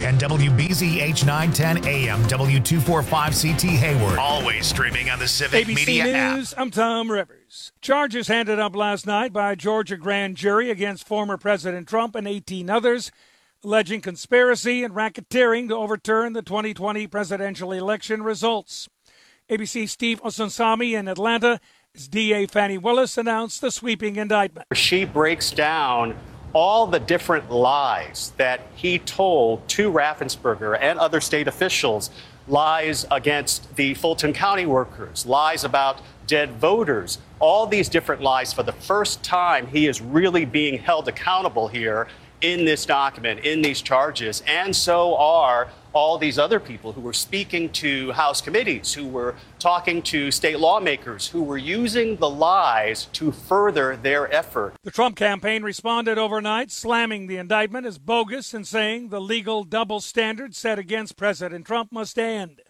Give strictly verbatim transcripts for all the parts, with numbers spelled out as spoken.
and W B Z H nine ten A M, W two forty-five C T Hayward. Always streaming on the Civic A B C Media News, app. I'm Tom Rivers. Charges handed up last night by a Georgia grand jury against former President Trump and eighteen others, alleging conspiracy and racketeering to overturn the twenty twenty presidential election results. A B C's Steve Osunsami in Atlanta, as D A Fannie Willis announced the sweeping indictment. She breaks down all the different lies that he told to Raffensperger and other state officials, lies against the Fulton County workers, lies about dead voters, all these different lies. For the first time, he is really being held accountable here in this document, in these charges, and so are all these other people who were speaking to House committees, who were talking to state lawmakers, who were using the lies to further their effort. The Trump campaign responded overnight, slamming the indictment as bogus and saying the legal double standard set against President Trump must end.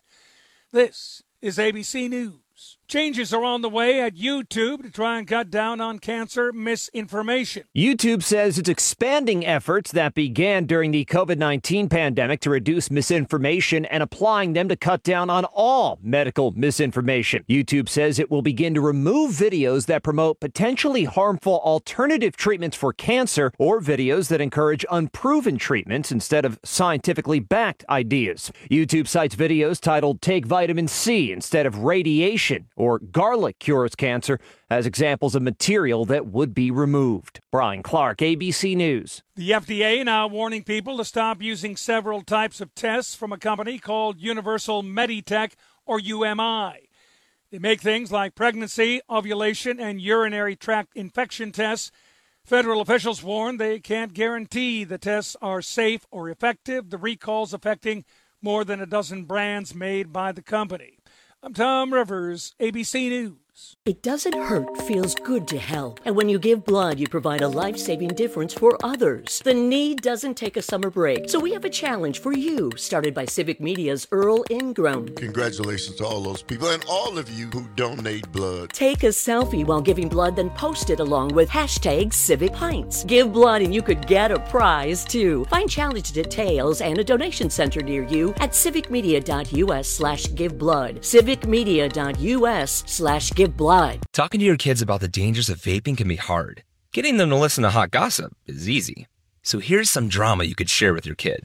This is A B C News. Changes are on the way at YouTube to try and cut down on cancer misinformation. YouTube says it's expanding efforts that began during the COVID nineteen pandemic to reduce misinformation and applying them to cut down on all medical misinformation. YouTube says it will begin to remove videos that promote potentially harmful alternative treatments for cancer or videos that encourage unproven treatments instead of scientifically backed ideas. YouTube cites videos titled "Take Vitamin C Instead of Radiation" or "Garlic Cures Cancer" as examples of material that would be removed. Brian Clark, A B C News. The F D A now warning people to stop using several types of tests from a company called Universal Meditech, or U M I. They make things like pregnancy, ovulation, and urinary tract infection tests. Federal officials warn they can't guarantee the tests are safe or effective. The recall's affecting more than a dozen brands made by the company. I'm Tom Rivers, A B C News. It doesn't hurt, feels good to help. And when you give blood, you provide a life-saving difference for others. The need doesn't take a summer break. So we have a challenge for you, started by Civic Media's Earl Ingram. Congratulations to all those people and all of you who donate blood. Take a selfie while giving blood, then post it along with hashtag Civic Pints. Give blood and you could get a prize, too. Find challenge details and a donation center near you at civicmedia.us slash give blood. civicmedia.us slash give blood. Talking to your kids about the dangers of vaping can be hard. Getting them to listen to hot gossip is easy. So here's some drama you could share with your kid.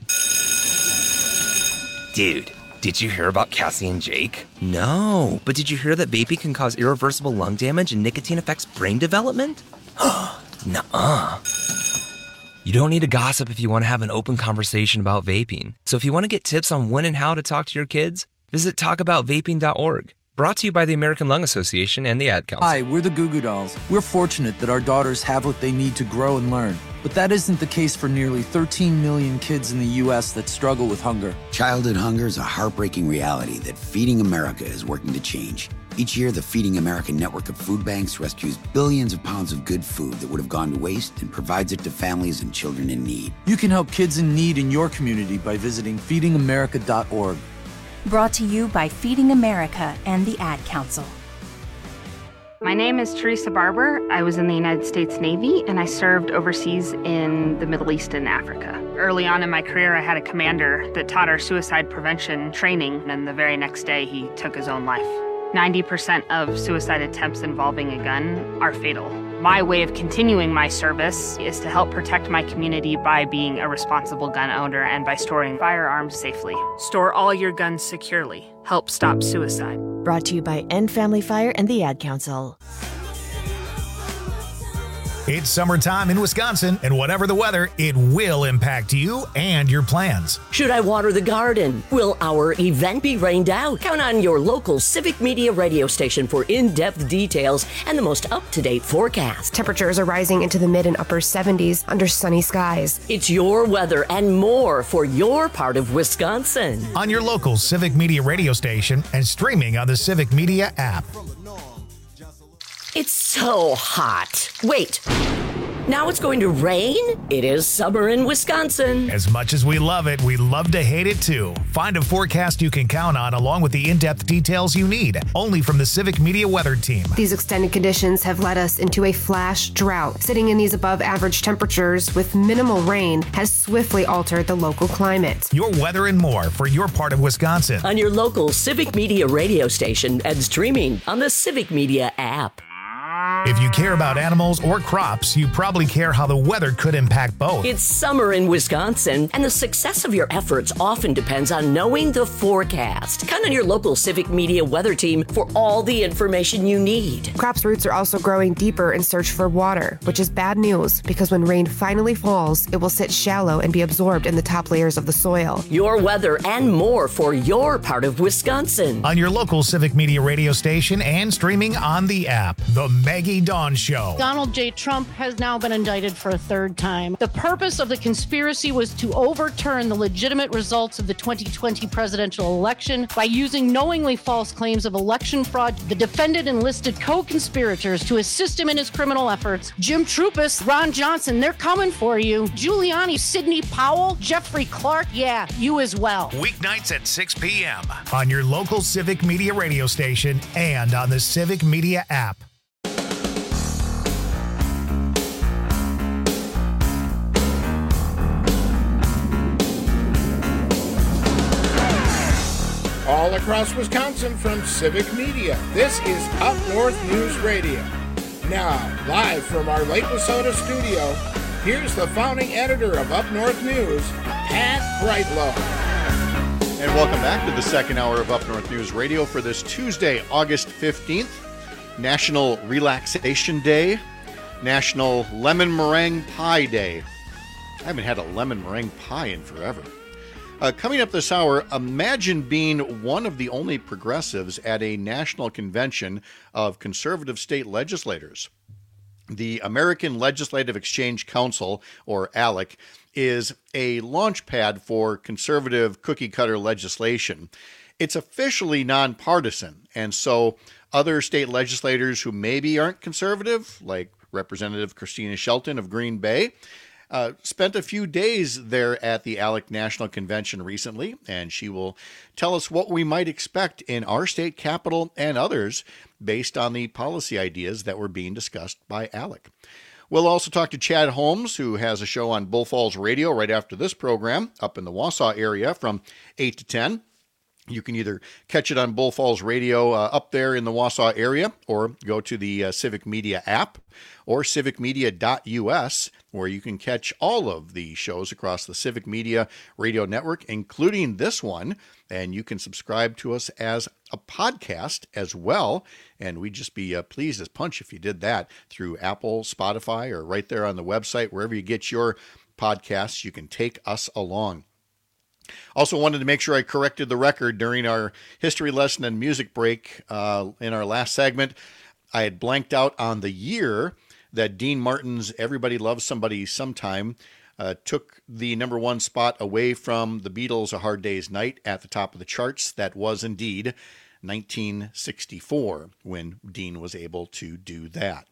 Dude, did you hear about Cassie and Jake? No, but did you hear that vaping can cause irreversible lung damage and nicotine affects brain development? Nuh-uh. You don't need to gossip if you want to have an open conversation about vaping. So if you want to get tips on when and how to talk to your kids, visit talk about vaping dot org. Brought to you by the American Lung Association and the Ad Council. Hi, we're the Goo Goo Dolls. We're fortunate that our daughters have what they need to grow and learn. But that isn't the case for nearly thirteen million kids in the U S that struggle with hunger. Childhood hunger is a heartbreaking reality that Feeding America is working to change. Each year, the Feeding America network of food banks rescues billions of pounds of good food that would have gone to waste and provides it to families and children in need. You can help kids in need in your community by visiting feeding america dot org. Brought to you by Feeding America and the Ad Council. My name is Teresa Barber. I was in the United States Navy, and I served overseas in the Middle East and Africa. Early on in my career, I had a commander that taught our suicide prevention training, and the very next day, he took his own life. ninety percent of suicide attempts involving a gun are fatal. My way of continuing my service is to help protect my community by being a responsible gun owner and by storing firearms safely. Store all your guns securely. Help stop suicide. Brought to you by End Family Fire and the Ad Council. It's summertime in Wisconsin, and whatever the weather, it will impact you and your plans. Should I water the garden? Will our event be rained out? Count on your local Civic Media radio station for in-depth details and the most up-to-date forecast. Temperatures are rising into the mid and upper seventies under sunny skies. It's your weather and more for your part of Wisconsin. On your local Civic Media radio station and streaming on the Civic Media app. It's so hot. Wait. Now it's going to rain? It is summer in Wisconsin. As much as we love it, we love to hate it too. Find a forecast you can count on along with the in-depth details you need, only from the Civic Media Weather Team. These extended conditions have led us into a flash drought. Sitting in these above average temperatures with minimal rain has swiftly altered the local climate. Your weather and more for your part of Wisconsin. On your local Civic Media radio station and streaming on the Civic Media app. If you care about animals or crops, you probably care how the weather could impact both. It's summer in Wisconsin, and the success of your efforts often depends on knowing the forecast. Count on your local Civic Media Weather Team for all the information you need. Crops' roots are also growing deeper in search for water, which is bad news because when rain finally falls, it will sit shallow and be absorbed in the top layers of the soil. Your weather and more for your part of Wisconsin. On your local Civic Media radio station and streaming on the app. The Maggie Dawn Show. Donald J. Trump has now been indicted for a third time. The purpose of the conspiracy was to overturn the legitimate results of the twenty twenty presidential election by using knowingly false claims of election fraud. The defendant enlisted co-conspirators to assist him in his criminal efforts. Jim Trupis, Ron Johnson, they're coming for you. Giuliani, Sidney Powell, Jeffrey Clark, yeah, you as well. Weeknights at six p.m. on your local Civic Media radio station and on the Civic Media app. All across Wisconsin from Civic Media, this is Up North News Radio. Now, live from our Lake Wissota studio, here's the founding editor of Up North News, Pat Brightlow. And welcome back to the second hour of Up North News Radio for this Tuesday, August fifteenth, National Relaxation Day, National Lemon Meringue Pie Day. I haven't had a lemon meringue pie in forever. Uh, coming up this hour, imagine being one of the only progressives at a national convention of conservative state legislators. The American Legislative Exchange Council, or ALEC, is a launch pad for conservative cookie-cutter legislation. It's officially nonpartisan, and so other state legislators who maybe aren't conservative, like Representative Christina Shelton of Green Bay, Uh, spent a few days there at the ALEC National Convention recently, and she will tell us what we might expect in our state capital and others based on the policy ideas that were being discussed by ALEC. We'll also talk to Chad Holmes, who has a show on Bull Falls Radio right after this program up in the Wausau area from eight to ten. You can either catch it on Bull Falls Radio uh, up there in the Wausau area, or go to the uh, Civic Media app or civic media dot u s, where you can catch all of the shows across the Civic Media Radio Network, including this one. And you can subscribe to us as a podcast as well. And we'd just be uh, pleased as punch if you did that through Apple, Spotify, or right there on the website. Wherever you get your podcasts, you can take us along. Also wanted to make sure I corrected the record during our history lesson and music break uh, in our last segment. I had blanked out on the year that Dean Martin's Everybody Loves Somebody Sometime uh, took the number one spot away from the Beatles' A Hard Day's Night at the top of the charts. That was indeed nineteen sixty-four when Dean was able to do that.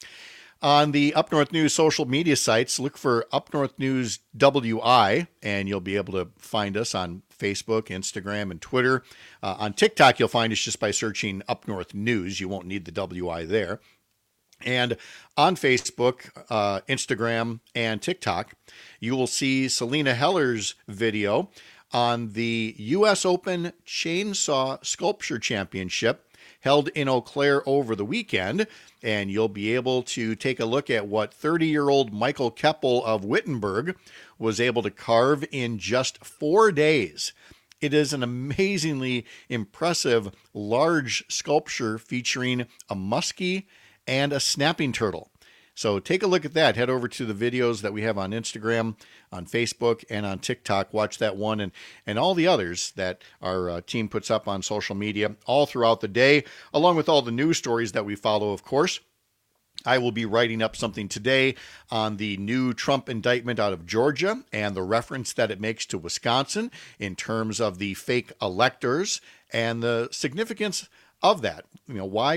On the Up North News social media sites, look for Up North News W I, and you'll be able to find us on Facebook, Instagram, and Twitter. Uh, on TikTok, you'll find us just by searching Up North News. You won't need the W I there. And on Facebook, uh, Instagram, and TikTok, you will see Selena Heller's video on the U S Open Chainsaw Sculpture Championship held in Eau Claire over the weekend, and you'll be able to take a look at what thirty-year-old Michael Keppel of Wittenberg was able to carve in just four days. It is an amazingly impressive, large sculpture featuring a muskie and a snapping turtle. So take a look at that. Head over to the videos that we have on Instagram, on Facebook, and on TikTok. Watch that one and, and all the others that our uh, team puts up on social media all throughout the day, along with all the news stories that we follow, of course. I will be writing up something today on the new Trump indictment out of Georgia and the reference that it makes to Wisconsin in terms of the fake electors and the significance of that. You know, why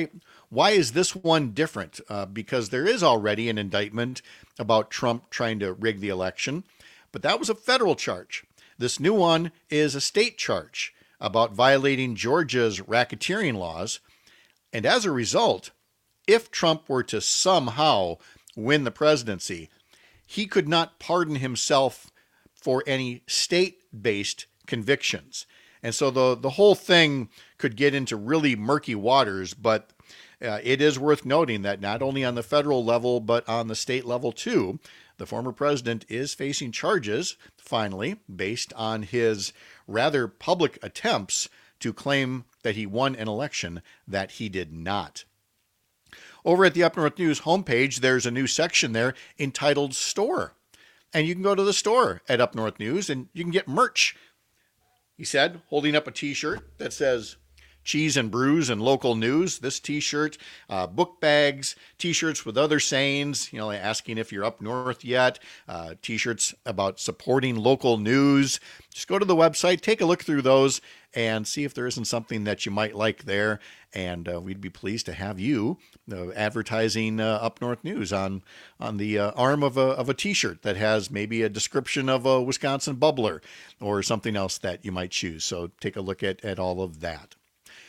Why is this one different? Uh, because there is already an indictment about Trump trying to rig the election, but that was a federal charge. This new one is a state charge about violating Georgia's racketeering laws. And as a result, if Trump were to somehow win the presidency, he could not pardon himself for any state-based convictions. And so the, the whole thing could get into really murky waters, but uh, it is worth noting that not only on the federal level, but on the state level too, the former president is facing charges, finally, based on his rather public attempts to claim that he won an election that he did not. Over at the Up North News homepage, there's a new section there entitled Store. And you can go to the store at Up North News and you can get merch. He said, holding up a t-shirt that says Cheese and Brews and Local News. This t-shirt, uh, book bags, t-shirts with other sayings, you know, asking if you're up north yet, uh, t-shirts about supporting local news. Just go to the website, take a look through those, and see if there isn't something that you might like there. And uh, we'd be pleased to have you uh, advertising uh, Up North News on on the uh, arm of a of a t-shirt that has maybe a description of a Wisconsin bubbler or something else that you might choose. So take a look at, at all of that.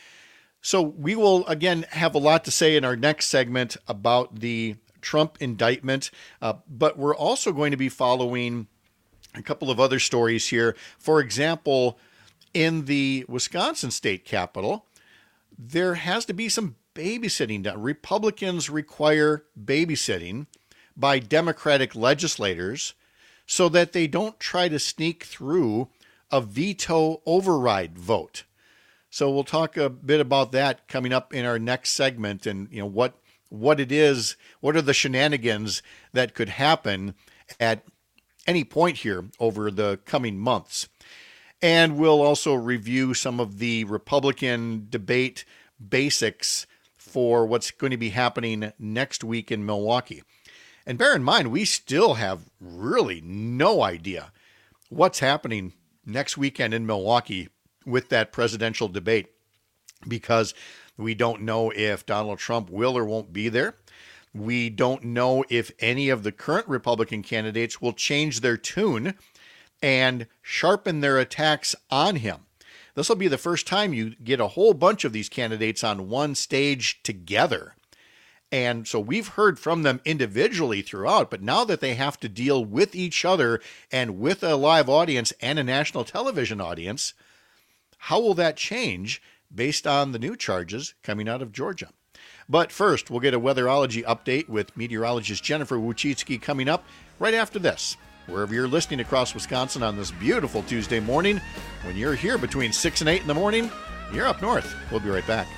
So we will, again, have a lot to say in our next segment about the Trump indictment, uh, but we're also going to be following a couple of other stories here. For example, in the Wisconsin state capitol, there has to be some babysitting done. Republicans require babysitting by Democratic legislators so that they don't try to sneak through a veto override vote. So we'll talk a bit about that coming up in our next segment, and you know what what it is, what are the shenanigans that could happen at any point here over the coming months. And we'll also review some of the Republican debate basics for what's going to be happening next week in Milwaukee. And bear in mind, we still have really no idea what's happening next weekend in Milwaukee with that presidential debate, because we don't know if Donald Trump will or won't be there. We don't know if any of the current Republican candidates will change their tune and sharpen their attacks on him. This will be the first time you get a whole bunch of these candidates on one stage together. And so we've heard from them individually throughout, but now that they have to deal with each other and with a live audience and a national television audience, how will that change based on the new charges coming out of Georgia? But first, we'll get a weatherology update with meteorologist Jennifer Wuchitsky coming up right after this. Wherever you're listening across Wisconsin on this beautiful Tuesday morning, when you're here between six and eight in the morning, you're up north. We'll be right back.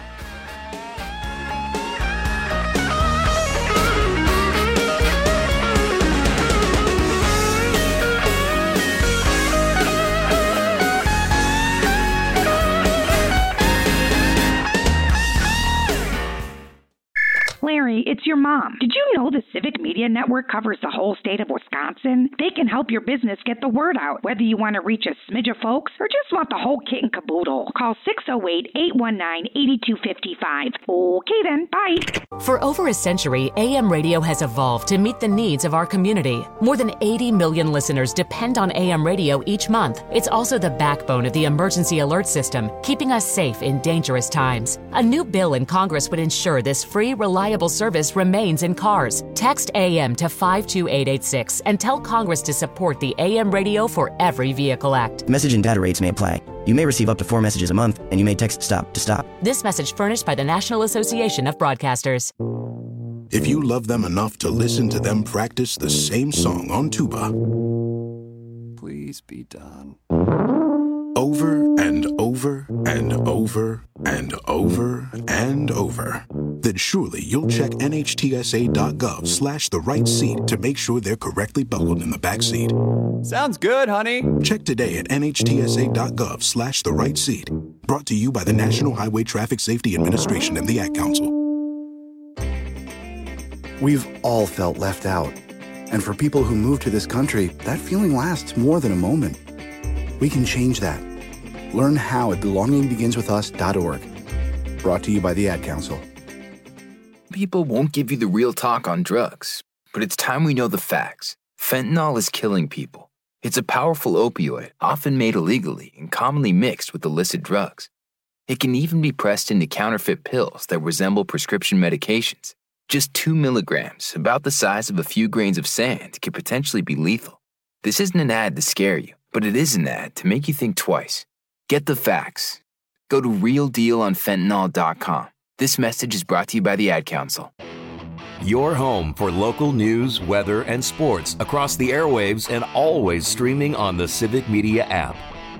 Larry, it's your mom. Did you know the Civic Media Network covers the whole state of Wisconsin? They can help your business get the word out, whether you want to reach a smidge of folks or just want the whole kit and caboodle. Call six oh eight, eight one nine, eight two five five. Okay then, bye. For over a century, A M radio has evolved to meet the needs of our community. More than eighty million listeners depend on A M radio each month. It's also the backbone of the emergency alert system, keeping us safe in dangerous times. A new bill in Congress would ensure this free, reliable service remains in cars. Text A M to five two eight eight six and tell Congress to support the A M Radio for Every Vehicle Act. Message and data rates may apply. You may receive up to four messages a month, and you may text STOP to stop. This message furnished by the National Association of Broadcasters. If you love them enough to listen to them practice the same song on tuba, please be done. Over and over and over and over and over, then surely you'll check nhtsa.gov slash the right seat to make sure they're correctly buckled in the back seat. Sounds good, honey. Check today at nhtsa.gov slash the right seat. Brought to you by the National Highway Traffic Safety Administration and the Ad Council. We've all felt left out. And for people who move to this country, that feeling lasts more than a moment. We can change that. Learn how at belonging begins with us dot org. Brought to you by the Ad Council. people won't give you the real talk on drugs, but it's time we know the facts. Fentanyl is killing people. It's a powerful opioid, often made illegally and commonly mixed with illicit drugs. It can even be pressed into counterfeit pills that resemble prescription medications. Just two milligrams, about the size of a few grains of sand, could potentially be lethal. This isn't an ad to scare you, but it is an ad to make you think twice. Get the facts. Go to real deal on fentanyl dot com. This message is brought to you by the Ad Council. Your home for local news, weather, and sports across the airwaves and always streaming on the Civic Media app.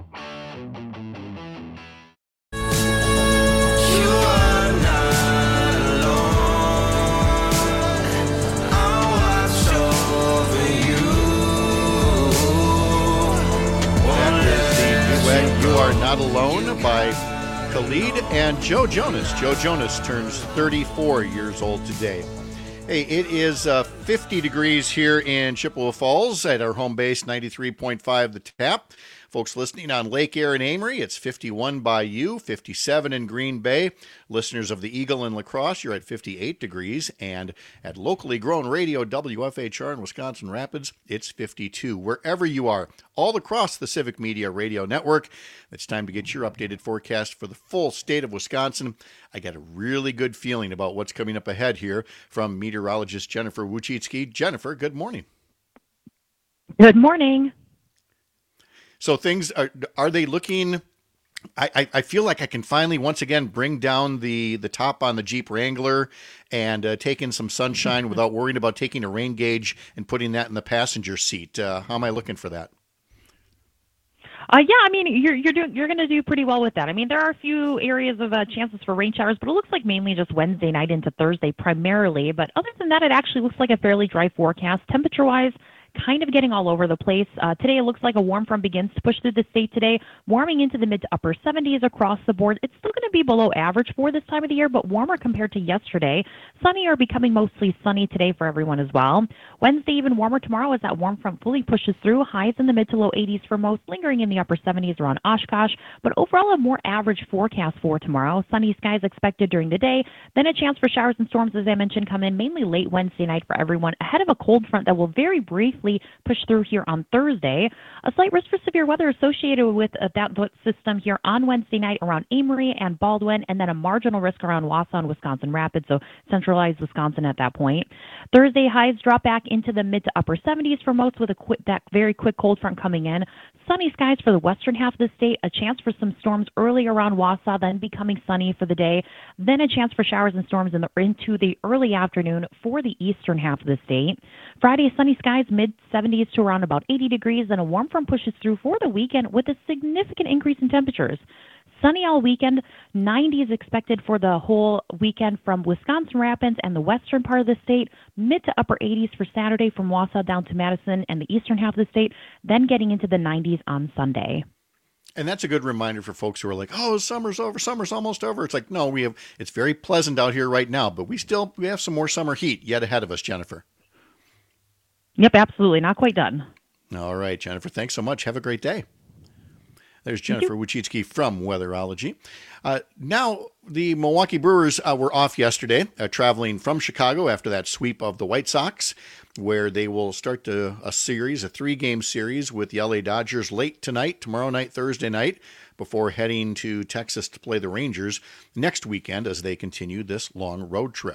You Are Not Alone by Khalid and Joe Jonas. Joe Jonas turns thirty-four years old today. Hey, it is uh, fifty degrees here in Chippewa Falls at our home base, ninety-three point five The Tap. Folks listening on Lake Air and Amory, it's fifty-one by you, fifty-seven in Green Bay. Listeners of the Eagle and La Crosse, you're at fifty-eight degrees. And at locally grown radio W F H R in Wisconsin Rapids, it's fifty-two. Wherever you are, all across the Civic Media Radio Network, it's time to get your updated forecast for the full state of Wisconsin. I got a really good feeling about what's coming up ahead here from meteorologist Jennifer Wojcicki. Jennifer, good morning. Good morning. So things are, are they looking, I, I, I feel like I can finally once again bring down the, the top on the Jeep Wrangler and uh, take in some sunshine without worrying about taking a rain gauge and putting that in the passenger seat. Uh, how am I looking for that? Uh, yeah, I mean, you're you're doing you're going to do pretty well with that. I mean, there are a few areas of uh, chances for rain showers, but it looks like mainly just Wednesday night into Thursday primarily. But other than that, it actually looks like a fairly dry forecast. Temperature-wise, kind of getting all over the place. Uh, today, it looks like a warm front begins to push through the state today, warming into the mid to upper seventies across the board. It's still going to be below average for this time of the year, but warmer compared to yesterday. Sunny or becoming mostly sunny today for everyone as well. Wednesday, even warmer tomorrow as that warm front fully pushes through. Highs in the mid to low eighties for most, lingering in the upper seventies around Oshkosh, but overall a more average forecast for tomorrow. Sunny skies expected during the day, then a chance for showers and storms, as I mentioned, come in mainly late Wednesday night for everyone, ahead of a cold front that will very briefly push through here on Thursday. A slight risk for severe weather associated with uh, that system here on Wednesday night around Amory and Baldwin, and then a marginal risk around Wausau and Wisconsin Rapids, so centralized Wisconsin at that point. Thursday highs drop back into the mid to upper seventies for most, with a quick, that very quick cold front coming in. Sunny skies for the western half of the state, a chance for some storms early around Wausau, then becoming sunny for the day, then a chance for showers and storms in the, into the early afternoon for the eastern half of the state. Friday, sunny skies, mid seventies to around about eighty degrees, and a warm front pushes through for the weekend with a significant increase in temperatures. Sunny all weekend, nineties expected for the whole weekend from Wisconsin Rapids and the western part of the state, mid to upper eighties for Saturday from Wausau down to Madison and the eastern half of the state, then getting into the nineties on Sunday. And that's a good reminder for folks who are like, oh, summer's over, summer's almost over. It's like, no, we have, it's very pleasant out here right now, but we still, we have some more summer heat yet ahead of us, Jennifer. Yep, absolutely. Not quite done. All right, Jennifer, thanks so much. Have a great day. There's Jennifer Wojcicki from Weatherology. Uh, now, the Milwaukee Brewers uh, were off yesterday, uh, traveling from Chicago after that sweep of the White Sox, where they will start to, a series, a three-game series with the L A Dodgers late tonight, tomorrow night, Thursday night, before heading to Texas to play the Rangers next weekend as they continue this long road trip.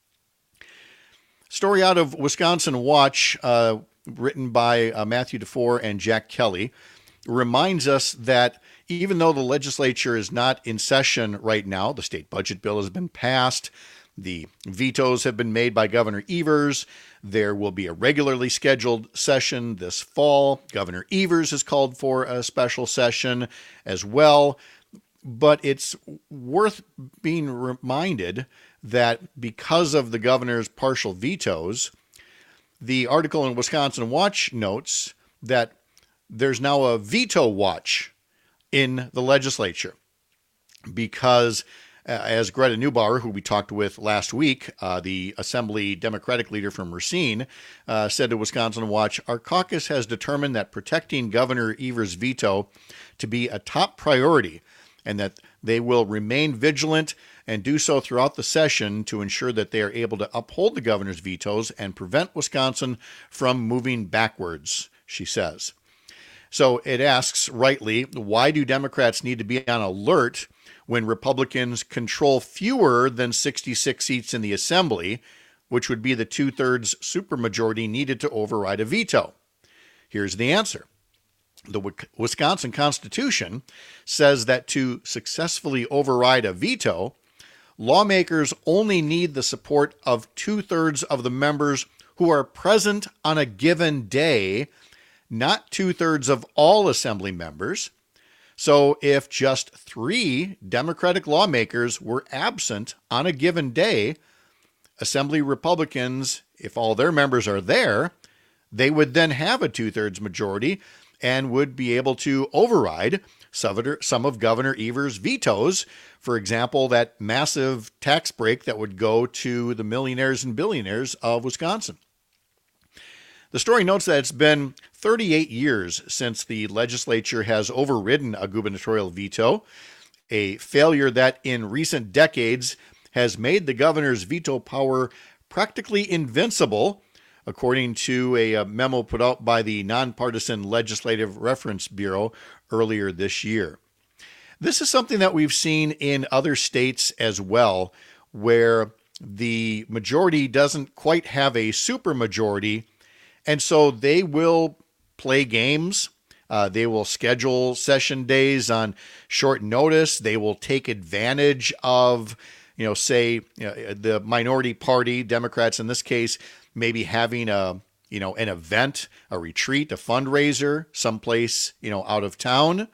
Story out of Wisconsin Watch, uh, written by uh, Matthew DeFore and Jack Kelly, reminds us that even though the legislature is not in session right now, the state budget bill has been passed, the vetoes have been made by Governor Evers, there will be a regularly scheduled session this fall. Governor Evers has called for a special session as well, but it's worth being reminded that because of the governor's partial vetoes, the article in Wisconsin Watch notes that there's now a veto watch in the legislature because, uh, as Greta Neubauer, who we talked with last week, uh, the Assembly Democratic leader from Racine, uh, said to Wisconsin Watch, our caucus has determined that protecting Governor Evers' veto to be a top priority and that they will remain vigilant and do so throughout the session to ensure that they are able to uphold the governor's vetoes and prevent Wisconsin from moving backwards, she says. So it asks, rightly, why do Democrats need to be on alert when Republicans control fewer than sixty-six seats in the Assembly, which would be the two-thirds supermajority needed to override a veto? Here's the answer. The Wisconsin Constitution says that to successfully override a veto, lawmakers only need the support of two-thirds of the members who are present on a given day, not two-thirds of all Assembly members. So if just three Democratic lawmakers were absent on a given day, Assembly Republicans, if all their members are there, they would then have a two-thirds majority and would be able to override some of Governor Evers' vetoes. For example, that massive tax break that would go to the millionaires and billionaires of Wisconsin. The story notes that it's been thirty-eight years since the legislature has overridden a gubernatorial veto, a failure that in recent decades has made the governor's veto power practically invincible, according to a memo put out by the Nonpartisan Legislative Reference Bureau earlier this year. This is something that we've seen in other states as well, where the majority doesn't quite have a supermajority, and so they will play games. Uh, they will schedule session days on short notice. They will take advantage of, you know, say, you know, the minority party, Democrats in this case, maybe having a, you know, an event, a retreat, a fundraiser, someplace, you know, out of town.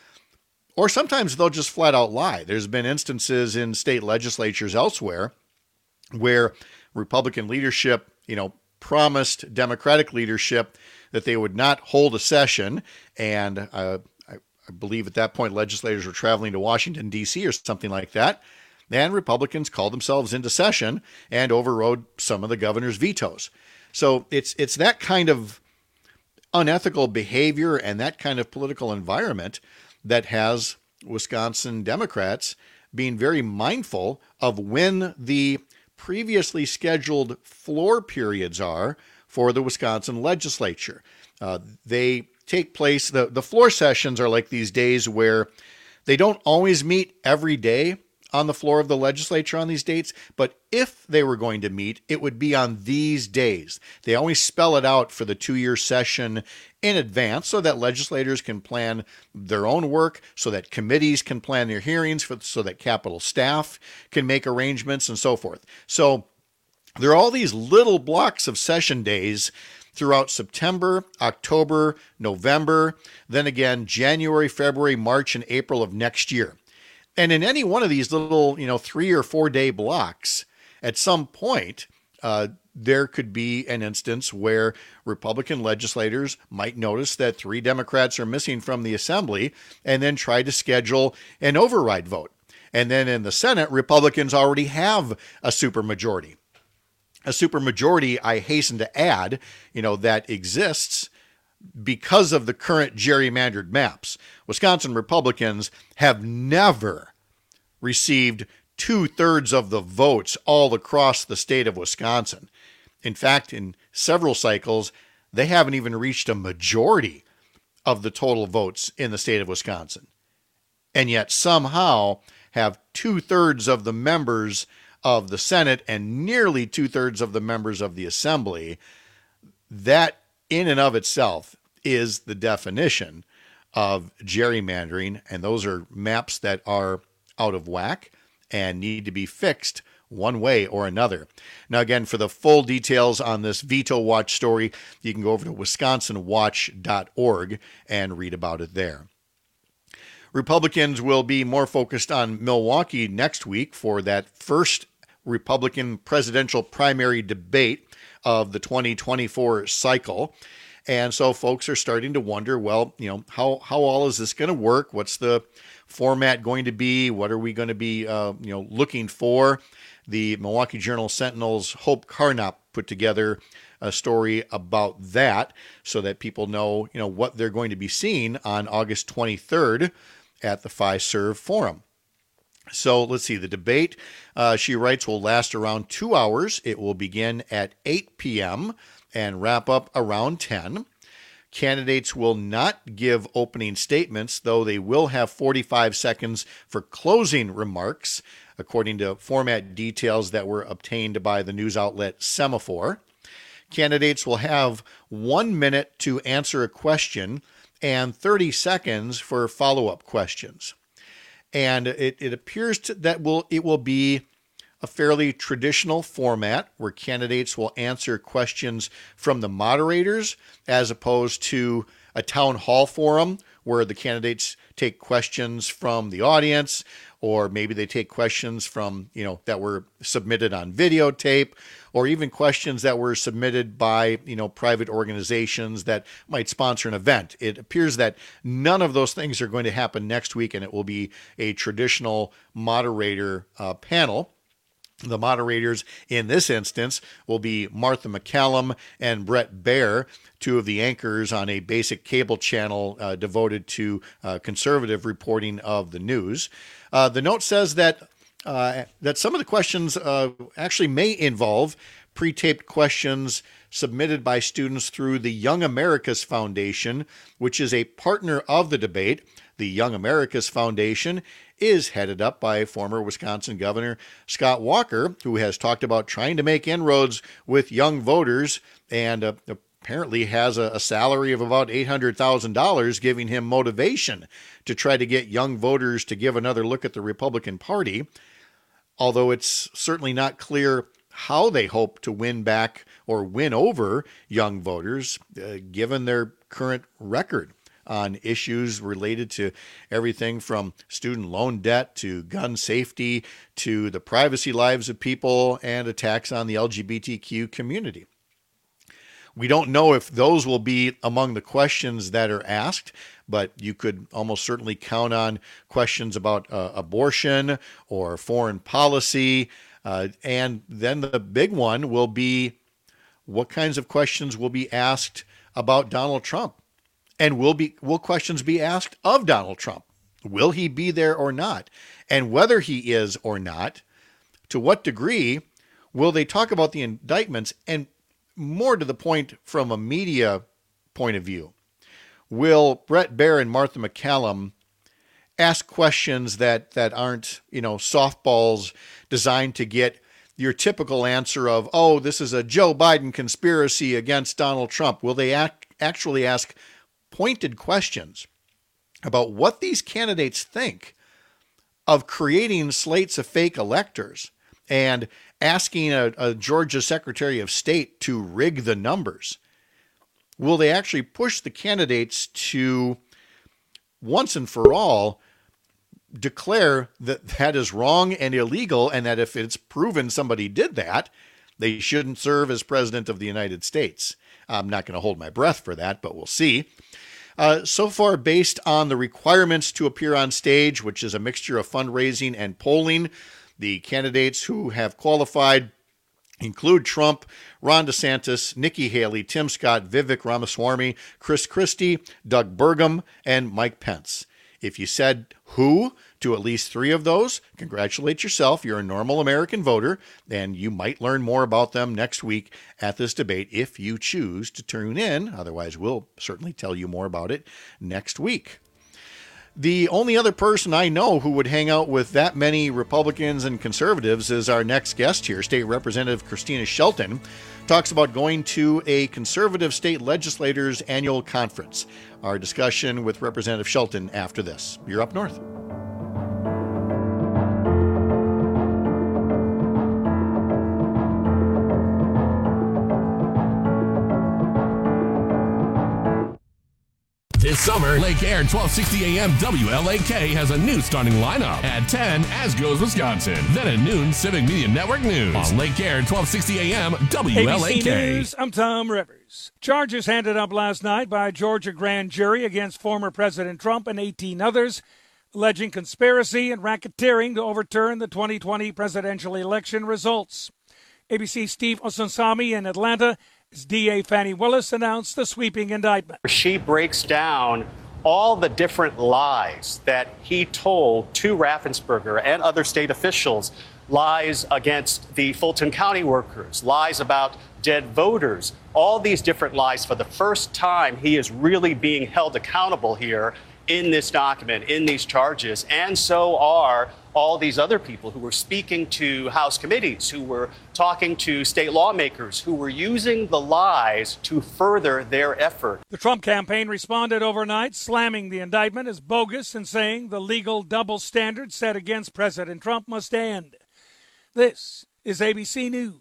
Or sometimes they'll just flat out lie. There's been instances in state legislatures elsewhere where Republican leadership, you know, promised Democratic leadership that they would not hold a session. And uh, I, I believe at that point legislators were traveling to Washington, D C or something like that. And Republicans called themselves into session and overrode some of the governor's vetoes. So it's it's that kind of unethical behavior and that kind of political environment that has Wisconsin Democrats being very mindful of when the previously scheduled floor periods are for the Wisconsin legislature. Uh, they take place, the, the floor sessions are like these days where they don't always meet every day on the floor of the legislature on these dates, but if they were going to meet, it would be on these days. They always spell it out for the two-year session in advance so that legislators can plan their own work, so that committees can plan their hearings, for, so that Capitol staff can make arrangements and so forth. So there are all these little blocks of session days throughout September, October, November, then again January, February, March, and April of next year. And in any one of these little, you know, three or four day blocks, at some point, uh, there could be an instance where Republican legislators might notice that three Democrats are missing from the Assembly and then try to schedule an override vote. And then in the Senate, Republicans already have a supermajority. A supermajority, I hasten to add, you know, that exists because of the current gerrymandered maps. Wisconsin Republicans have never received two-thirds of the votes all across the state of Wisconsin. In fact, in several cycles, they haven't even reached a majority of the total votes in the state of Wisconsin. And yet somehow have two-thirds of the members of the Senate and nearly two-thirds of the members of the Assembly. That in and of itself is the definition of gerrymandering, and those are maps that are out of whack and need to be fixed one way or another. Now, again, for the full details on this Veto Watch story, you can go over to wisconsin watch dot org and read about it there. Republicans will be more focused on Milwaukee next week for that first Republican presidential primary debate of the twenty twenty-four cycle. And so folks are starting to wonder, well, you know, how, how all is this going to work? What's the format going to be? What are we going to be, uh, you know, looking for? The Milwaukee Journal Sentinel's Hope Carnop put together a story about that so that people know, you know, what they're going to be seeing on August twenty-third at the Fiserv Forum. So let's see, the debate, uh, she writes, will last around two hours. It will begin at eight p.m. and wrap up around ten. Candidates will not give opening statements, though they will have forty-five seconds for closing remarks, according to format details that were obtained by the news outlet Semaphore. Candidates will have one minute to answer a question and thirty seconds for follow-up questions. And it, it appears to, that will it will be a fairly traditional format where candidates will answer questions from the moderators as opposed to a town hall forum where the candidates take questions from the audience, or maybe they take questions from, you know, that were submitted on videotape, or even questions that were submitted by, you know, private organizations that might sponsor an event. It appears that none of those things are going to happen next week, and it will be a traditional moderator uh, panel. The moderators in this instance will be Martha MacCallum and Bret Baier, two of the anchors on a basic cable channel uh, devoted to uh, conservative reporting of the news. Uh, the note says that uh, that some of the questions uh, actually may involve pre-taped questions submitted by students through the Young Americas Foundation, which is a partner of the debate. The Young Americas Foundation is headed up by former Wisconsin Governor Scott Walker, who has talked about trying to make inroads with young voters and uh, apparently has a, a salary of about eight hundred thousand dollars, giving him motivation to try to get young voters to give another look at the Republican Party, although it's certainly not clear how they hope to win back or win over young voters, uh, given their current record on issues related to everything from student loan debt to gun safety to the privacy lives of people and attacks on the L G B T Q community. We don't know if those will be among the questions that are asked, but you could almost certainly count on questions about uh, abortion or foreign policy. Uh, and then the big one will be what kinds of questions will be asked about Donald Trump. And will be will questions be asked of Donald Trump? Will he be there or not? And whether he is or not, to what degree will they talk about the indictments? And more to the point, from a media point of view, will Bret Baier and Martha MacCallum ask questions that that aren't, you know, softballs designed to get your typical answer of, oh, this is a Joe Biden conspiracy against Donald Trump? Will they act, actually ask pointed questions about what these candidates think of creating slates of fake electors and asking a, a Georgia Secretary of State to rig the numbers? Will they actually push the candidates to once and for all declare that that is wrong and illegal, and that if it's proven somebody did that, they shouldn't serve as president of the United States? I'm not going to hold my breath for that, but we'll see. Uh, so far, based on the requirements to appear on stage, which is a mixture of fundraising and polling, the candidates who have qualified include Trump, Ron DeSantis, Nikki Haley, Tim Scott, Vivek Ramaswamy, Chris Christie, Doug Burgum, and Mike Pence. If you said who to at least three of those, congratulate yourself. You're a normal American voter, and you might learn more about them next week at this debate if you choose to tune in. Otherwise, we'll certainly tell you more about it next week. The only other person I know who would hang out with that many Republicans and conservatives is our next guest here. State Representative Christina Shelton talks about going to a conservative state legislators annual conference. Our discussion with Representative Shelton after this. You're Up North. This summer, Lake Air twelve sixty A M W L A K has a new starting lineup. At ten, As Goes Wisconsin. Then at noon, Civic Media Network News. On Lake Air twelve sixty A M W L A K. A B C News, I'm Tom Rivers. Charges handed up last night by a Georgia grand jury against former President Trump and eighteen others, alleging conspiracy and racketeering to overturn the twenty twenty presidential election results. A B C's Steve Osunsami in Atlanta, as D A Fannie Willis announced the sweeping indictment. She breaks down all the different lies that he told to Raffensperger and other state officials, lies against the Fulton County workers, lies about dead voters, all these different lies. For the first time, he is really being held accountable here in this document, in these charges, and so are all these other people who were speaking to House committees, who were talking to state lawmakers, who were using the lies to further their effort. The Trump campaign responded overnight, slamming the indictment as bogus and saying the legal double standard set against President Trump must end. This is A B C News.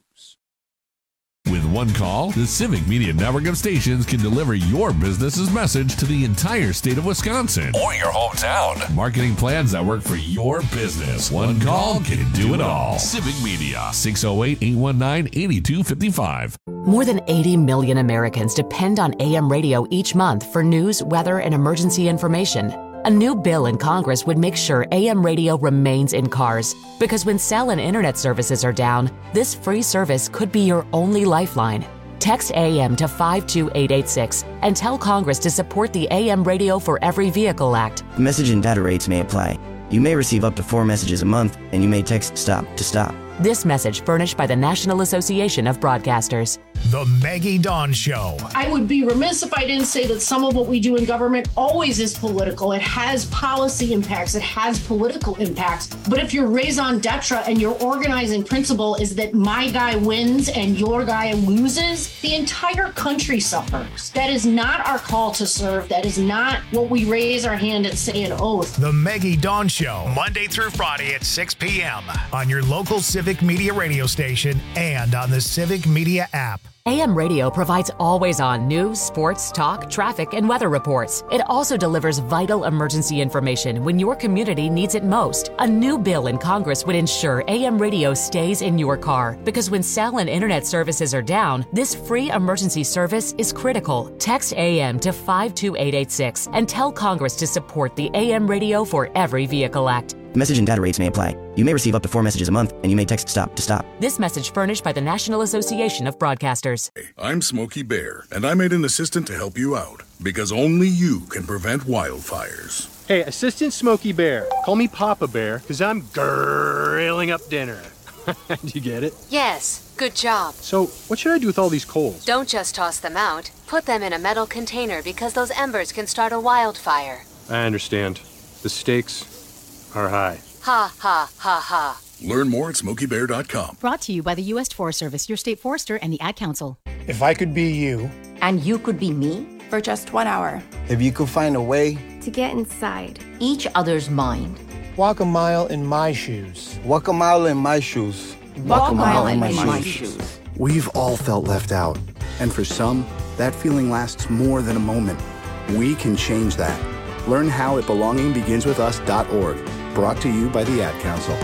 With one call, the Civic Media Network of stations can deliver your business's message to the entire state of Wisconsin or your hometown. Marketing plans that work for your business. One call can do it all. Civic Media, six oh eight, eight one nine, eight two five five. More than eighty million Americans depend on A M radio each month for news, weather, and emergency information. A new bill in Congress would make sure A M radio remains in cars, because when cell and internet services are down, this free service could be your only lifeline. Text A M to five two eight eight six and tell Congress to support the A M Radio for Every Vehicle Act. Message and data rates may apply. You may receive up to four messages a month, and you may text STOP to stop. This message furnished by the National Association of Broadcasters. The Maggie Dawn Show. I would be remiss if I didn't say that some of what we do in government always is political. It has policy impacts. It has political impacts. But if your raison d'etre and your organizing principle is that my guy wins and your guy loses, the entire country suffers. That is not our call to serve. That is not what we raise our hand and say an oath. The Maggie Dawn Show, Monday through Friday at six p.m. on your local Civic Media radio station and on the Civic Media app. A M Radio provides always-on news, sports, talk, traffic, and weather reports. It also delivers vital emergency information when your community needs it most. A new bill in Congress would ensure A M Radio stays in your car, because when cell and internet services are down, this free emergency service is critical. Text A M to five two eight eight six and tell Congress to support the A M Radio for Every Vehicle Act. Message and data rates may apply. You may receive up to four messages a month, and you may text STOP to stop. This message furnished by the National Association of Broadcasters. I'm Smokey Bear, and I made an assistant to help you out, because only you can prevent wildfires. Hey, Assistant Smokey Bear. Call me Papa Bear, because I'm grilling up dinner. Do you get it? Yes, good job. So, what should I do with all these coals? Don't just toss them out. Put them in a metal container, because those embers can start a wildfire. I understand. The stakes are high. Ha, ha, ha, ha. Learn more at smokey bear dot com. Brought to you by the U S Forest Service, your state forester, and the Ad Council. If I could be you. And you could be me. For just one hour. If you could find a way. To get inside. Each other's mind. Walk a mile in my shoes. Walk a mile in my shoes. Walk, Walk a mile, mile in my, my shoes. shoes. We've all felt left out. And for some, that feeling lasts more than a moment. We can change that. Learn how at belonging begins with us dot org. Brought to you by the Ad Council.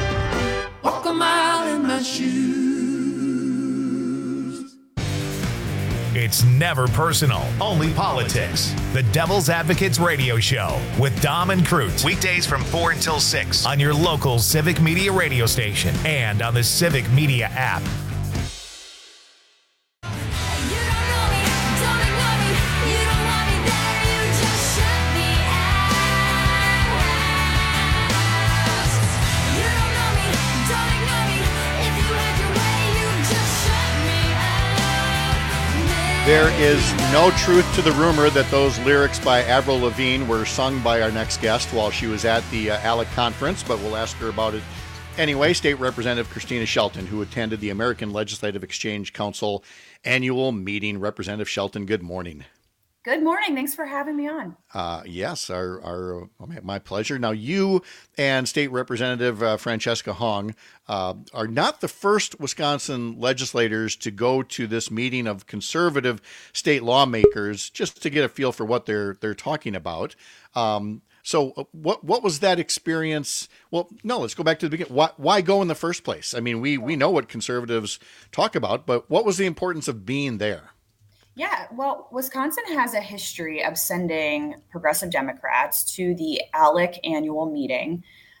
Walk a mile in my shoes. It's never personal, only politics. The Devil's Advocates Radio Show with Dom and Crute. Weekdays from four until six on your local Civic Media radio station and on the Civic Media app. There is no truth to the rumor that those lyrics by Avril Lavigne were sung by our next guest while she was at the uh, ALEC conference, but we'll ask her about it anyway. State Representative Christina Shelton, who attended the American Legislative Exchange Council annual meeting. Representative Shelton, good morning. Good morning. Thanks for having me on. Uh, yes, our, our, my pleasure. Now, you and State Representative uh, Francesca Hong uh, are not the first Wisconsin legislators to go to this meeting of conservative state lawmakers just to get a feel for what they're they're talking about. Um, so, what what was that experience? Well, no, let's go back to the beginning. Why, why go in the first place? I mean, we we know what conservatives talk about, but what was the importance of being there? Yeah, well, Wisconsin has a history of sending progressive Democrats to the ALEC annual meeting.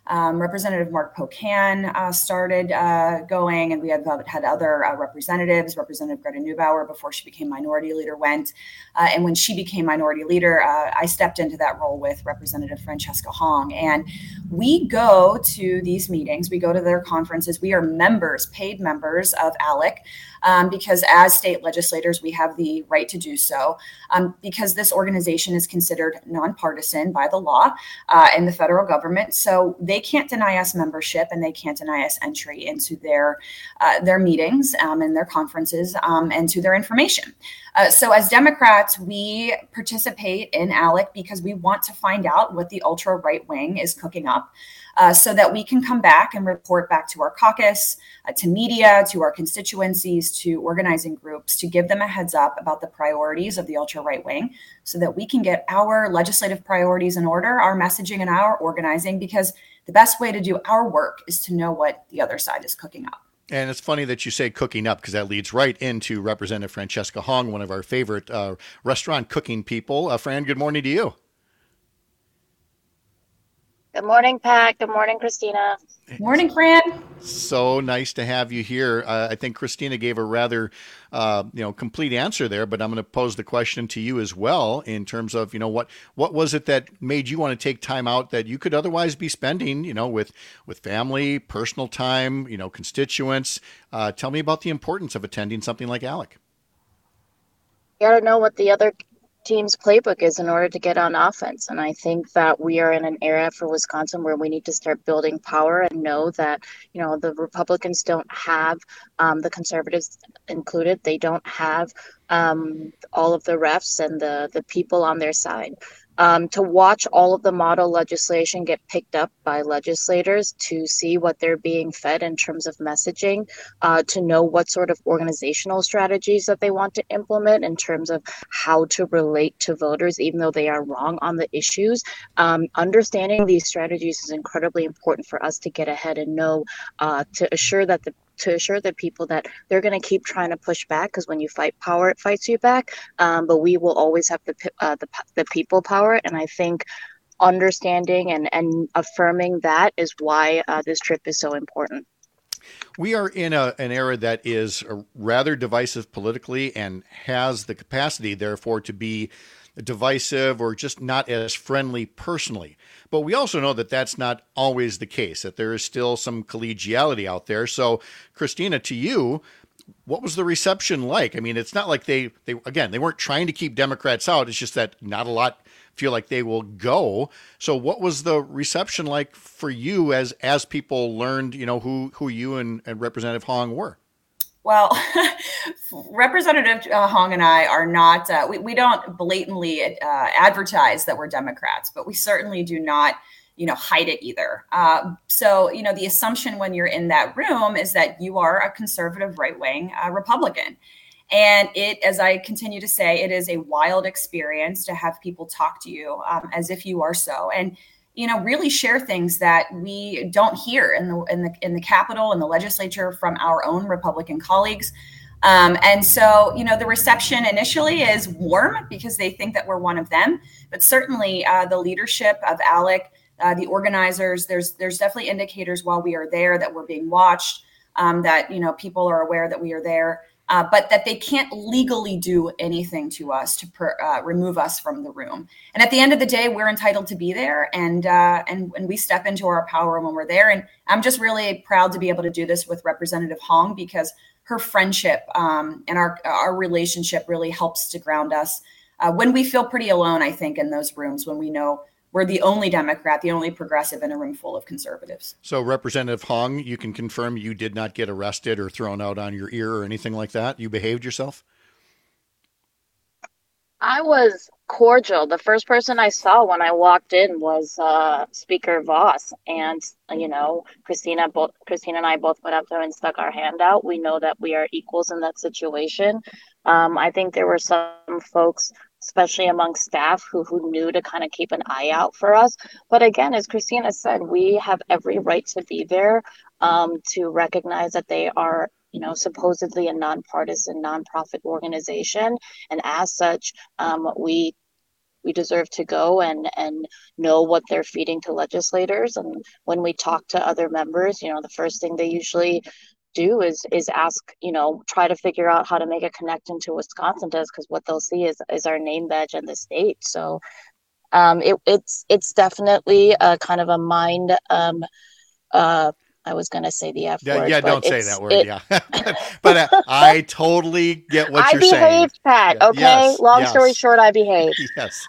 Um, Representative Mark Pocan uh, started uh, going, and we have had other uh, representatives. Representative Greta Neubauer, before she became minority leader, went. Uh, and when she became minority leader, uh, I stepped into that role with Representative Francesca Hong. And we go to these meetings, we go to their conferences. We are members, paid members of ALEC, um, because as state legislators, we have the right to do so, um, because this organization is considered nonpartisan by the law uh, and the federal government. So they They can't deny us membership, and they can't deny us entry into their uh, their meetings um, and their conferences um, and to their information. Uh, so as Democrats, we participate in ALEC because we want to find out what the ultra right wing is cooking up, uh, so that we can come back and report back to our caucus, uh, to media, to our constituencies, to organizing groups, to give them a heads up about the priorities of the ultra right wing, so that we can get our legislative priorities in order, our messaging and our organizing, because the best way to do our work is to know what the other side is cooking up. And it's funny that you say cooking up, because that leads right into Representative Francesca Hong, one of our favorite uh, restaurant cooking people. Uh, Fran, good morning to you. Good morning, Pat. Good morning, Christina. Morning, Fran. So nice to have you here. Uh, I think Christina gave a rather, uh, you know, complete answer there, but I'm going to pose the question to you as well in terms of, you know, what what was it that made you want to take time out that you could otherwise be spending, you know, with with family, personal time, you know, constituents. Uh, tell me about the importance of attending something like ALEC. You got to know what the other team's playbook is in order to get on offense. And I think that we are in an era for Wisconsin where we need to start building power and know that, you know, the Republicans don't have, um, the conservatives included, they don't have um, all of the refs and the, the people on their side. Um, to watch all of the model legislation get picked up by legislators, to see what they're being fed in terms of messaging, uh, to know what sort of organizational strategies that they want to implement in terms of how to relate to voters, even though they are wrong on the issues. Um, understanding these strategies is incredibly important for us to get ahead and know, uh, to assure that the to assure the people that they're going to keep trying to push back, because when you fight power, it fights you back. Um, but we will always have the, uh, the the people power. And I think understanding and, and affirming that is why uh, this trip is so important. We are in a, an era that is rather divisive politically and has the capacity, therefore, to be divisive or just not as friendly personally. But we also know that that's not always the case, that there is still some collegiality out there. So, Christina, to you, what was the reception like? I mean, it's not like they, they again, they weren't trying to keep Democrats out. It's just that not a lot feel like they will go. So what was the reception like for you as as people learned, you know, who, who you and, and Representative Hong were? Well, Representative uh, Hong and I are not, uh, we, we don't blatantly uh, advertise that we're Democrats, but we certainly do not, you know, hide it either. Uh, so, you know, the assumption when you're in that room is that you are a conservative right-wing uh, Republican. And it, as I continue to say, it is a wild experience to have people talk to you um, as if you are so. And you know, really share things that we don't hear in the in the in the Capitol and the legislature from our own Republican colleagues. Um, and so, you know, the reception initially is warm because they think that we're one of them. But certainly uh, the leadership of ALEC, uh, the organizers, there's there's definitely indicators while we are there that we're being watched, um, that, you know, people are aware that we are there. Uh, but that they can't legally do anything to us to per, uh, remove us from the room. And at the end of the day, we're entitled to be there, and uh, and and we step into our power when we're there. And I'm just really proud to be able to do this with Representative Hong, because her friendship um, and our our relationship really helps to ground us uh, when we feel pretty alone, I think, in those rooms, when we know we're the only Democrat, the only progressive in a room full of conservatives. So, Representative Hong, you can confirm you did not get arrested or thrown out on your ear or anything like that? You behaved yourself? I was cordial. The first person I saw when I walked in was uh, Speaker Voss. And, you know, Christina, both, Christina and I both went up there and stuck our hand out. We know that we are equals in that situation. Um, I think there were some folks, especially among staff, who, who knew to kind of keep an eye out for us. But again, as Christina said, we have every right to be there, um, to recognize that they are, you know, supposedly a nonpartisan, nonprofit organization. And as such, um, we we deserve to go and and know what they're feeding to legislators. And when we talk to other members, you know, the first thing they usually do is is ask, you know, try to figure out how to make a connection to Wisconsin does, because what they'll see is is our name badge in the state. So um, it, it's it's definitely a kind of a mind. Um, uh, I was going to say the F yeah, word. Yeah, don't say that word. It, yeah, but uh, I totally get what I you're saying. I behaved, Pat. Okay. Yes, Long yes. story short, I behaved. Yes.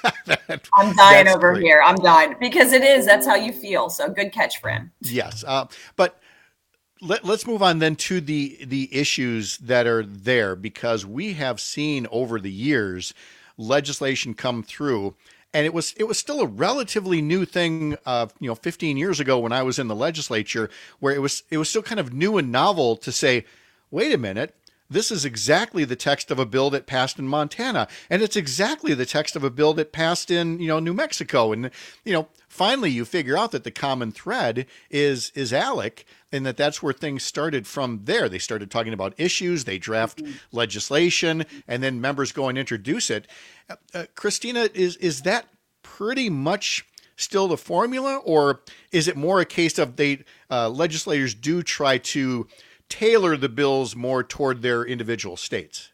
I'm dying That's over great. here. I'm dying because it is. That's how you feel. So good catch, Fran. Yes, uh, but. Let, let's move on then to the the issues that are there, because we have seen over the years legislation come through, and it was it was still a relatively new thing, uh, you know, fifteen years ago when I was in the legislature, where it was it was still kind of new and novel to say, wait a minute, this is exactly the text of a bill that passed in Montana, and it's exactly the text of a bill that passed in, you know, New Mexico, and you know, finally you figure out that the common thread is is ALEC, and that that's where things started from there. They started talking about issues, they draft mm-hmm. legislation, and then members go and introduce it. Uh, uh, Christina, is is that pretty much still the formula, or is it more a case of they uh, legislators do try to tailor the bills more toward their individual states?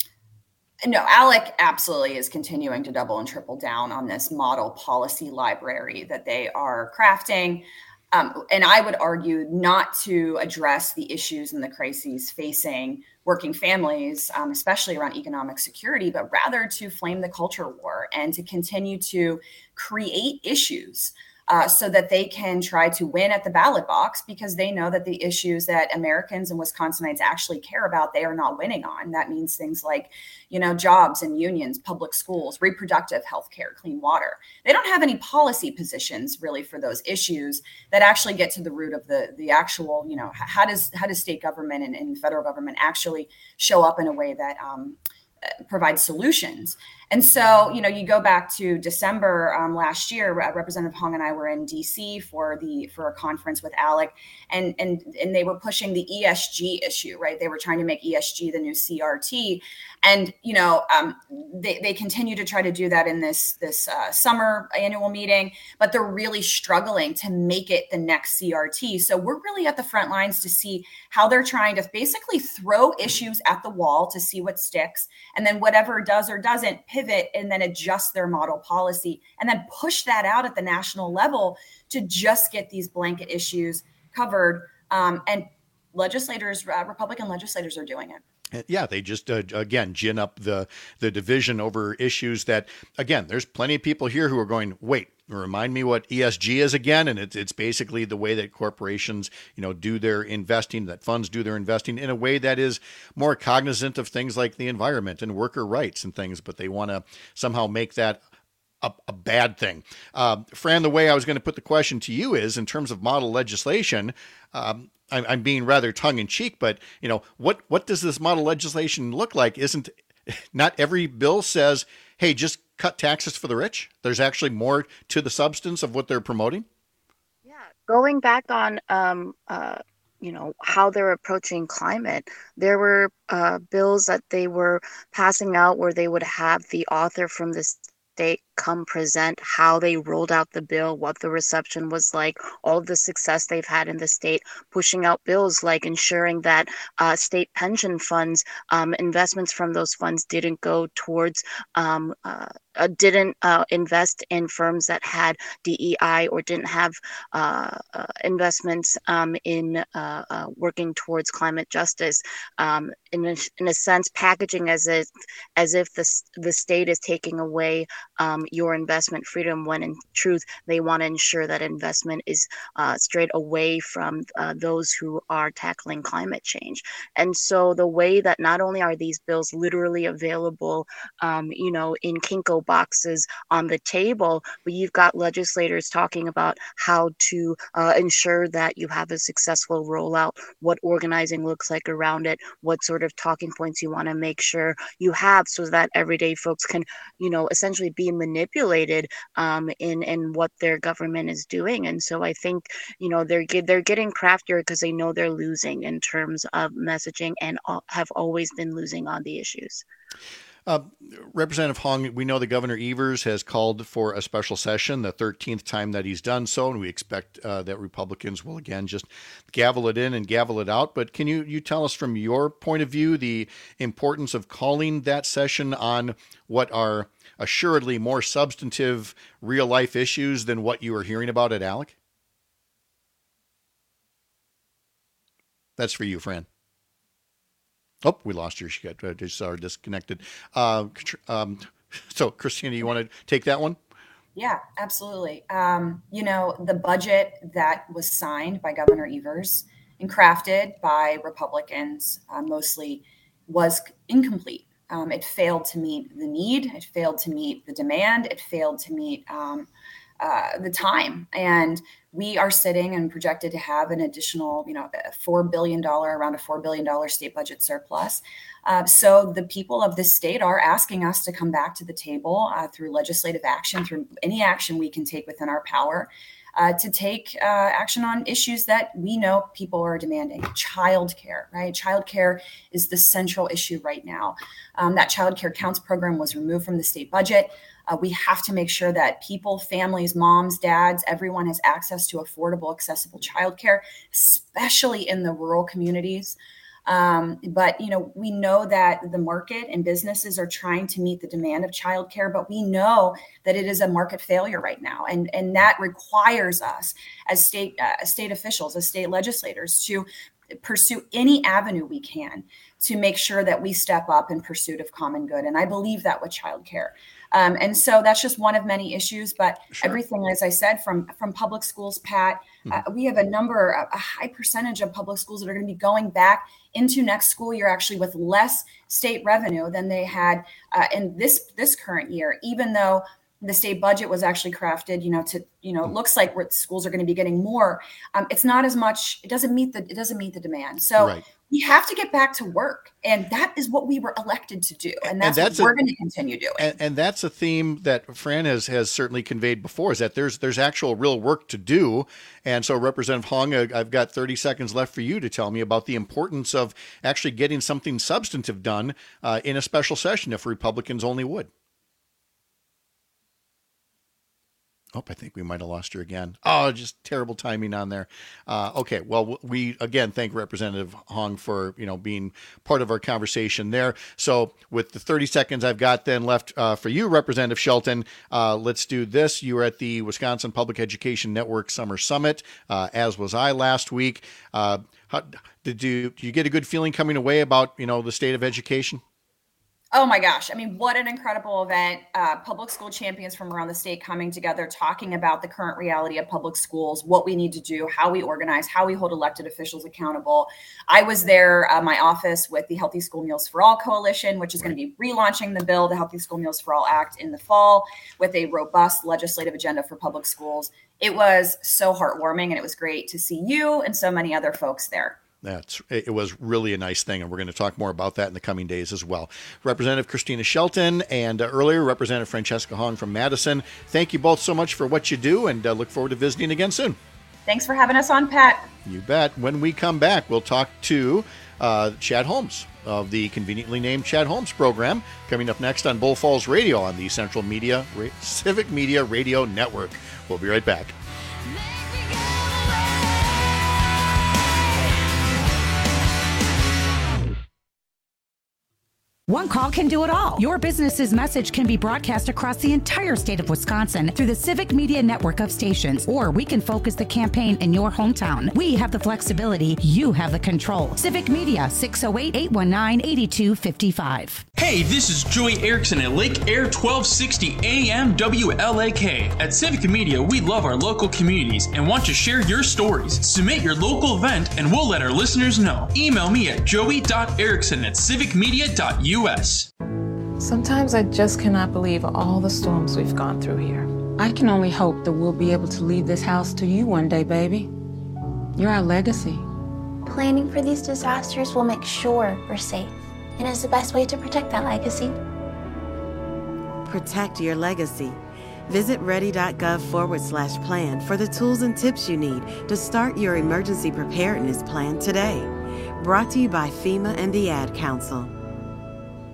No, ALEC absolutely is continuing to double and triple down on this model policy library that they are crafting. Um, and I would argue not to address the issues and the crises facing working families, um, especially around economic security, but rather to flame the culture war and to continue to create issues Uh, so that they can try to win at the ballot box, because they know that the issues that Americans and Wisconsinites actually care about, they are not winning on. That means things like, you know, jobs and unions, public schools, reproductive health care, clean water. They don't have any policy positions really for those issues that actually get to the root of the the actual, you know, how does how does state government and, and federal government actually show up in a way that um, provides solutions. And so, you know, you go back to December um, last year, Representative Hong and I were in D C for the for a conference with ALEC, and and and they were pushing the E S G issue, right? They were trying to make E S G the new C R T, and you know, um, they they continue to try to do that in this this uh, summer annual meeting, but they're really struggling to make it the next C R T. So we're really at the front lines to see how they're trying to basically throw issues at the wall to see what sticks, and then whatever does or doesn't, pivot and then adjust their model policy and then push that out at the national level to just get these blanket issues covered. Um, and legislators, uh, Republican legislators are doing it. Yeah, they just, uh, again, gin up the the division over issues that, again, there's plenty of people here who are going, wait, remind me what E S G is again. And it's, it's basically the way that corporations, you know, do their investing, that funds do their investing in a way that is more cognizant of things like the environment and worker rights and things, but they want to somehow make that A, a bad thing. Uh, Fran, the way I was going to put the question to you is, in terms of model legislation, um, I'm, I'm being rather tongue-in-cheek, but you know, what what does this model legislation look like? Isn't not every bill says, hey, just cut taxes for the rich? There's actually more to the substance of what they're promoting. Yeah, going back on um, uh, you know, how they're approaching climate, there were uh, bills that they were passing out where they would have the author from the state come present how they rolled out the bill, what the reception was like, all of the success they've had in the state, pushing out bills like ensuring that uh, state pension funds, um, investments from those funds didn't go towards, um, uh, uh, didn't uh, invest in firms that had D E I or didn't have uh, uh, investments um, in uh, uh, working towards climate justice. Um, in a, in a sense, packaging as if as if the the state is taking away um, your investment freedom, when in truth they want to ensure that investment is uh, straight away from uh, those who are tackling climate change. And so the way that not only are these bills literally available, um, you know, in Kinko boxes on the table, but you've got legislators talking about how to uh, ensure that you have a successful rollout, what organizing looks like around it, what sort of talking points you want to make sure you have so that everyday folks can, you know, essentially be manipulated um, in in what their government is doing. And so I think, you know, they're they're getting craftier because they know they're losing in terms of messaging, and have always been losing on the issues. Uh, Representative Hong, we know that Governor Evers has called for a special session, the thirteenth time that he's done so, and we expect uh, that Republicans will again just gavel it in and gavel it out. But can you, you tell us from your point of view the importance of calling that session on what are assuredly more substantive real-life issues than what you were hearing about at ALEC? That's for you, Fran. Oh, we lost her. She got uh, just uh, disconnected. Uh, um, so, Christina, you want to take that one? Yeah, absolutely. Um, you know, the budget that was signed by Governor Evers and crafted by Republicans uh, mostly was incomplete. Um, it failed to meet the need. It failed to meet the demand. It failed to meet um, uh, the time. And we are sitting and projected to have an additional, you know, four billion dollars, around a four billion dollars state budget surplus. Uh, so the people of this state are asking us to come back to the table uh, through legislative action, through any action we can take within our power uh, to take uh, action on issues that we know people are demanding. Childcare, right? Childcare is the central issue right now. Um, that childcare counts program was removed from the state budget. Uh, we have to make sure that people, families, moms, dads, everyone has access to affordable, accessible childcare, especially in the rural communities. Um, but, you know, we know that the market and businesses are trying to meet the demand of childcare, but we know that it is a market failure right now. And, and that requires us as state, uh, state officials, as state legislators to pursue any avenue we can to make sure that we step up in pursuit of common good. And I believe that with childcare. Um, and so that's just one of many issues, but sure. Everything, as I said, from, from public schools, Pat, mm-hmm. uh, we have a number, a high percentage of public schools that are going to be going back into next school year, actually with less state revenue than they had uh, in this, this current year, even though the state budget was actually crafted, you know, to, you know, it looks like schools are going to be getting more. Um, it's not as much, it doesn't meet the, it doesn't meet the demand. So right. We have to get back to work. And that is what we were elected to do. And that's, and that's what we're a, going to continue doing. And, and that's a theme that Fran has, has certainly conveyed before, is that there's, there's actual real work to do. And so Representative Hong, I've got thirty seconds left for you to tell me about the importance of actually getting something substantive done uh, in a special session if Republicans only would. Oh, I think we might have lost her again. Oh, just terrible timing on there. Uh, okay, well, we again thank Representative Hong for you know being part of our conversation there. So, with the thirty seconds I've got then left uh, for you, Representative Shelton, uh, let's do this. You were at the Wisconsin Public Education Network Summer Summit, uh, as was I last week. Uh, how, did you did you get a good feeling coming away about you know the state of education? Oh my gosh. I mean, what an incredible event. Uh, public school champions from around the state coming together, talking about the current reality of public schools, what we need to do, how we organize, how we hold elected officials accountable. I was there, uh, my office with the Healthy School Meals for All Coalition, which is going to be relaunching the bill, the Healthy School Meals for All Act, in the fall with a robust legislative agenda for public schools. It was so heartwarming, and it was great to see you and so many other folks there. That's it was really a nice thing, and we're going to talk more about that in the coming days as well. Representative Christina Shelton and uh, earlier Representative Francesca Hong from Madison, thank you both so much for what you do, and uh, look forward to visiting again soon. Thanks for having us on, Pat. You bet. When we come back, we'll talk to uh, Chad Holmes of the conveniently named Chad Holmes program, coming up next on Bull Falls Radio on the Central Media Ra- Civic Media Radio Network. We'll be right back. One call can do it all. Your business's message can be broadcast across the entire state of Wisconsin through the Civic Media network of stations, or we can focus the campaign in your hometown. We have the flexibility. You have the control. Civic Media, six oh eight, eight one nine, eight two five five. Hey, this is Joey Erickson at Lake Air twelve sixty A M W L A K. At Civic Media, we love our local communities and want to share your stories. Submit your local event and we'll let our listeners know. Email me at joey dot erickson at civic media dot u s. Sometimes I just cannot believe all the storms we've gone through here. I can only hope that we'll be able to leave this house to you one day, baby. You're our legacy. Planning for these disasters will make sure we're safe, and is the best way to protect that legacy. Protect your legacy. Visit ready.gov forward slash plan for the tools and tips you need to start your emergency preparedness plan today. Brought to you by FEMA and the Ad Council.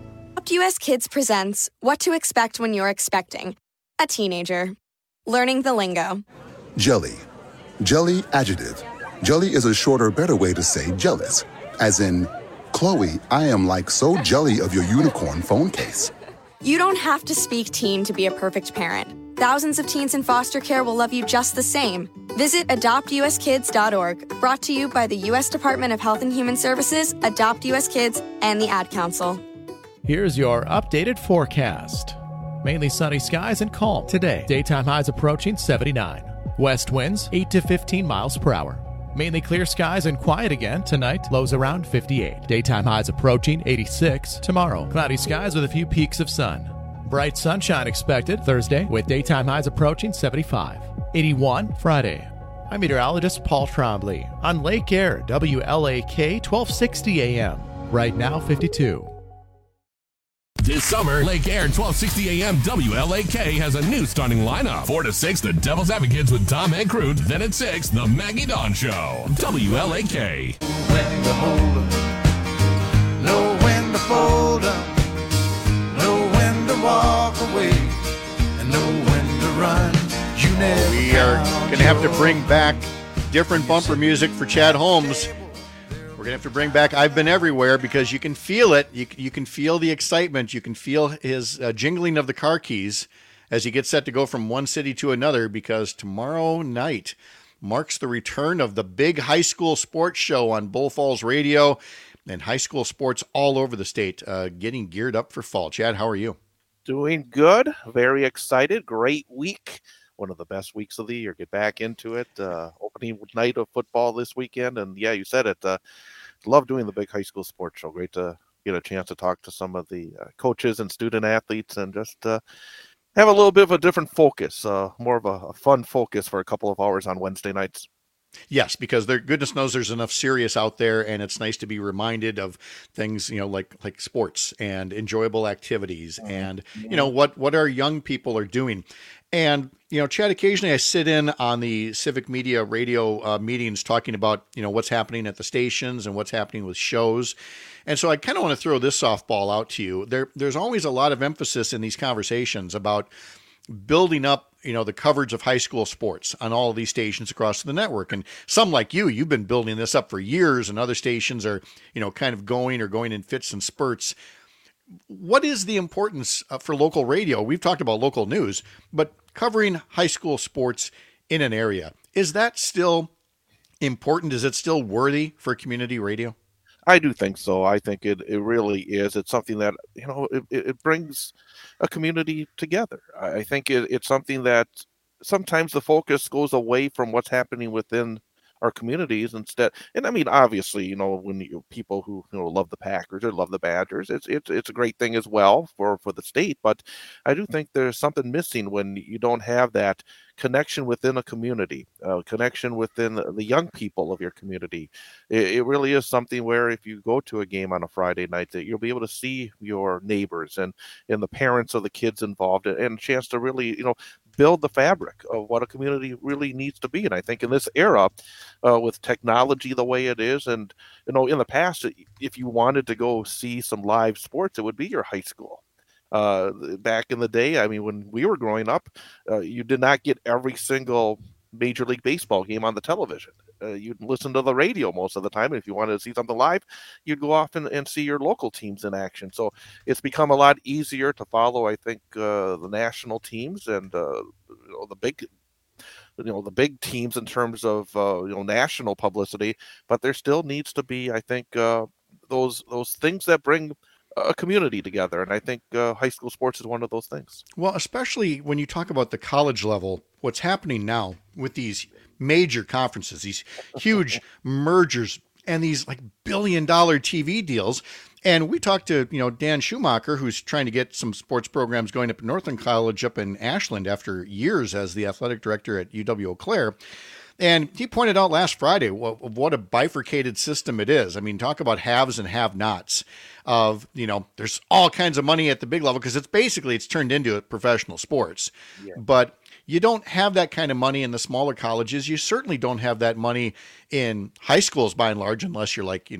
Adopt U S Kids presents What to Expect When You're Expecting a Teenager. Learning the lingo. Jelly. Jelly adjective. Jelly is a shorter, better way to say jealous. As in, Chloe, I am like so jelly of your unicorn phone case. You don't have to speak teen to be a perfect parent. Thousands of teens in foster care will love you just the same. Visit adopt u s kids dot org, brought to you by the U S Department of Health and Human Services, Adopt U S Kids, and the Ad Council. Here's your updated forecast. Mainly sunny skies and calm today. Daytime highs approaching seventy-nine. West winds eight to fifteen miles per hour. Mainly clear skies and quiet again tonight. Lows around fifty-eight. Daytime highs approaching eighty-six. Tomorrow, cloudy skies with a few peaks of sun. Bright sunshine expected Thursday with daytime highs approaching seventy-five. eighty-one Friday. I'm meteorologist Paul Trombley on Lake Air, W L A K twelve sixty A M. Right now fifty-two. This summer, Lake Air twelve sixty A M W L A K has a new starting lineup. four to six, the Devil's Advocates with Tom and Crute. Then at six, the Maggie Dawn Show. W L A K. When to hold up, know when to fold up, know when to walk away, and know when to run. You never We are going to have to bring back different bumper music for Chad Holmes. We're going to have to bring back I've Been Everywhere because you can feel it. You, you can feel the excitement. You can feel his uh, jingling of the car keys as he gets set to go from one city to another, because tomorrow night marks the return of the big high school sports show on Bull Falls Radio, and high school sports all over the state uh, getting geared up for fall. Chad, how are you? Doing good. Very excited. Great week. One of the best weeks of the year. Get back into it. Uh, opening night of football this weekend. And yeah, you said it. Uh, love doing the big high school sports show. Great to get a chance to talk to some of the uh, coaches and student athletes and just uh, have a little bit of a different focus, uh, more of a, a fun focus for a couple of hours on Wednesday nights. Yes, because there, goodness knows there's enough serious out there, and it's nice to be reminded of things, you know, like like sports and enjoyable activities, and you know what what our young people are doing. And you know, Chad, occasionally I sit in on the Civic Media radio uh, meetings talking about you know what's happening at the stations and what's happening with shows. And so I kind of want to throw this softball out to you. There, there's always a lot of emphasis in these conversations about building up, you know, the coverage of high school sports on all of these stations across the network. And some like you, you've been building this up for years, and other stations are, you know, kind of going or going in fits and spurts. What is the importance uh, for local radio? We've talked about local news, but covering high school sports in an area, is that still important? Is it still worthy for community radio? I do think so. I think it, it really is. It's something that, you know, it, it brings a community together. I think it, it's something that sometimes the focus goes away from what's happening within our communities instead. And I mean, obviously, you know, when you, people who, you know, love the Packers or love the Badgers, it's it's it's a great thing as well for, for the state. But I do think there's something missing when you don't have that connection within a community, uh, connection within the, the young people of your community. It, it really is something where if you go to a game on a Friday night, that you'll be able to see your neighbors and, and the parents of the kids involved, and, and a chance to really, you know, build the fabric of what a community really needs to be. And I think in this era, uh, with technology the way it is, and, you know, in the past, if you wanted to go see some live sports, it would be your high school. Uh, back in the day, I mean, when we were growing up, uh, you did not get every single Major League Baseball game on the television. Uh, you'd listen to the radio most of the time. And if you wanted to see something live, you'd go off and, and see your local teams in action. So it's become a lot easier to follow, I think, uh, the national teams and uh, you know, the big you know, the big teams in terms of, uh, you know, national publicity. But there still needs to be, I think, uh, those those things that bring a community together. And I think uh, high school sports is one of those things. Well, especially when you talk about the college level, what's happening now with these major conferences, these huge mergers and these like billion dollar T V deals. And we talked to, you know, Dan Schumacher, who's trying to get some sports programs going up at Northland College up in Ashland after years as the athletic director at U W Eau Claire. And he pointed out last Friday what, what a bifurcated system it is. I mean, talk about haves and have-nots of, you know, there's all kinds of money at the big level because it's basically, it's turned into professional sports. Yeah. But you don't have that kind of money in the smaller colleges. You certainly don't have that money in high schools by and large, unless you're like, you know,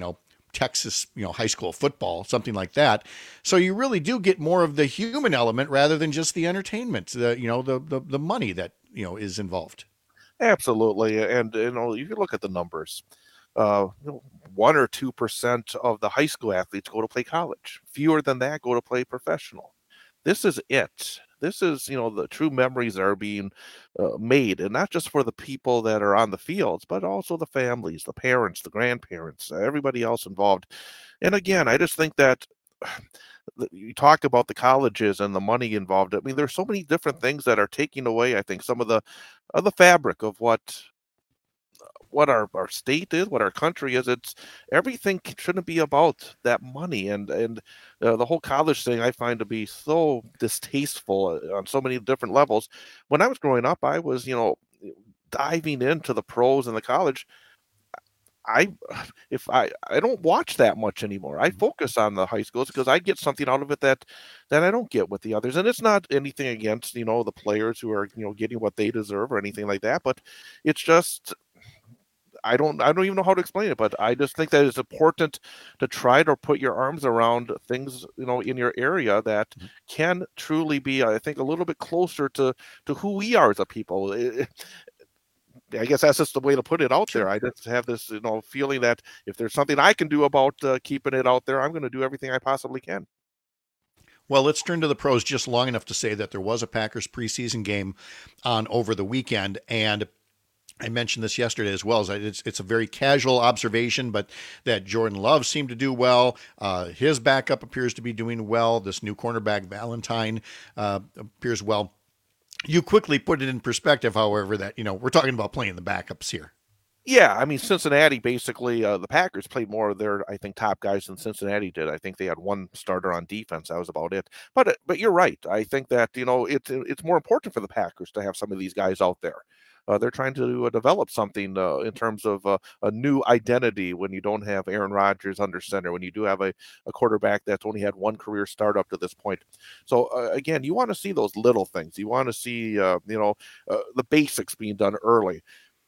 Texas, you know, high school football, something like that. So you really do get more of the human element rather than just the entertainment, the, you know, the, the, the money that, you know, is involved. Absolutely. And, you know, you can look at the numbers. Uh, you know, one or two percent of the high school athletes go to play college. Fewer than that go to play professional. This is it. This is, you know, the true memories that are being uh, made, and not just for the people that are on the fields, but also the families, the parents, the grandparents, everybody else involved. And again, I just think that you talk about the colleges and the money involved. I mean, there's so many different things that are taking away, I think, some of the of the fabric of what what our, our state is, what our country is. It's everything shouldn't be about that money. And, and uh, the whole college thing I find to be so distasteful on so many different levels. When I was growing up, I was, you know, diving into the pros and the college. I, if I, I don't watch that much anymore. I focus on the high schools because I get something out of it that, that I don't get with the others. And it's not anything against, you know, the players who are, you know, getting what they deserve or anything like that, but it's just, I don't I don't even know how to explain it, but I just think that it's important to try to put your arms around things, you know, in your area that can truly be, I think, a little bit closer to, to who we are as a people. It, I guess that's just the way to put it out there. I just have this, you know, feeling that if there's something I can do about uh, keeping it out there, I'm going to do everything I possibly can. Well, let's turn to the pros just long enough to say that there was a Packers preseason game on over the weekend, and I mentioned this yesterday as well. As it's, it's a very casual observation, but that Jordan Love seemed to do well. Uh, his backup appears to be doing well. This new cornerback, Valentine, uh, appears well. You quickly put it in perspective, however, that, you know, we're talking about playing the backups here. Yeah, I mean, Cincinnati, basically, uh, the Packers played more of their, I think, top guys than Cincinnati did. I think they had one starter on defense. That was about it. But but you're right. I think that, you know, it's it's more important for the Packers to have some of these guys out there. Uh, they're trying to uh, develop something uh, in terms of uh, a new identity when you don't have Aaron Rodgers under center, when you do have a, a quarterback that's only had one career start up to this point. So, uh, again, you want to see those little things. You want to see, uh, you know, uh, the basics being done early.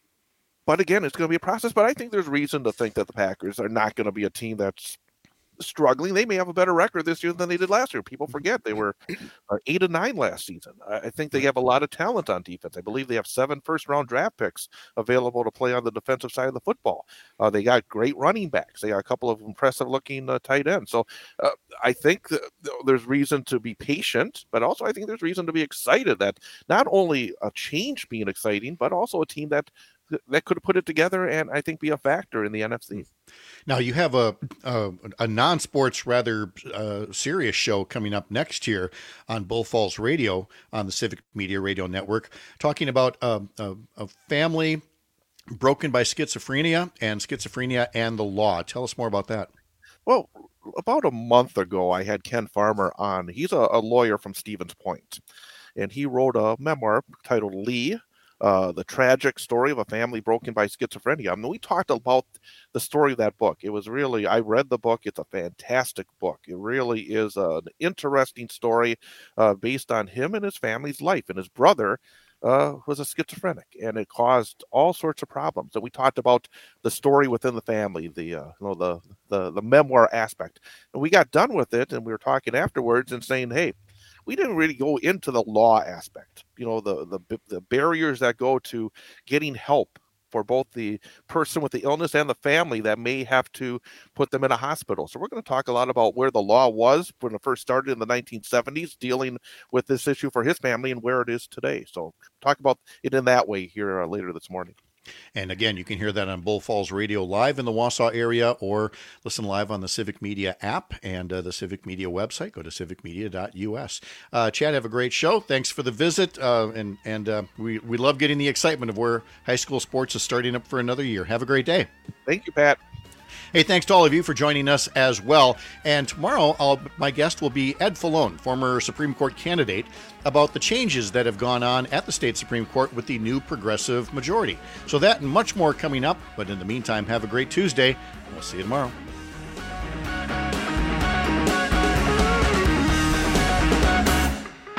But, again, it's going to be a process. But I think there's reason to think that the Packers are not going to be a team that's struggling. They may have a better record this year than they did last year. People forget they were uh, eight and nine last season. I think they have a lot of talent on defense. I believe they have seven first round draft picks available to play on the defensive side of the football. Uh, they got great running backs. They got a couple of impressive looking uh, tight ends. So uh, I think th- there's reason to be patient, but also I think there's reason to be excited that not only a change being exciting, but also a team that that could put it together and I think be a factor in the N F C. Now you have a a, a non-sports, rather uh, serious show coming up next year on Bull Falls Radio on the Civic Media Radio Network, talking about uh, a, a family broken by schizophrenia and schizophrenia and the law. Tell us more about that. Well, about a month ago, I had Ken Farmer on. He's a, a lawyer from Stevens Point, and he wrote a memoir titled Lee, Uh, the tragic story of a family broken by schizophrenia. I mean, we talked about the story of that book. It was really, I read the book. It's a fantastic book. It really is an interesting story uh, based on him and his family's life. And his brother uh, was a schizophrenic, and it caused all sorts of problems. And we talked about the story within the family, the uh, you know the, the the memoir aspect. And we got done with it, and we were talking afterwards and saying, hey, we didn't really go into the law aspect, you know, the, the the barriers that go to getting help for both the person with the illness and the family that may have to put them in a hospital. So we're going to talk a lot about where the law was when it first started in the nineteen seventies, dealing with this issue for his family and where it is today. So talk about it in that way here uh, later this morning. And again, you can hear that on Bull Falls Radio live in the Wausau area, or listen live on the Civic Media app and uh, the Civic Media website. Go to civic media dot u s. Uh, Chad, have a great show. Thanks for the visit. Uh, and and uh, we, we love getting the excitement of where high school sports is starting up for another year. Have a great day. Thank you, Pat. Hey, thanks to all of you for joining us as well. And tomorrow, I'll, my guest will be Ed Falone, former Supreme Court candidate, about the changes that have gone on at the state Supreme Court with the new progressive majority. So that and much more coming up. But in the meantime, have a great Tuesday, and we'll see you tomorrow.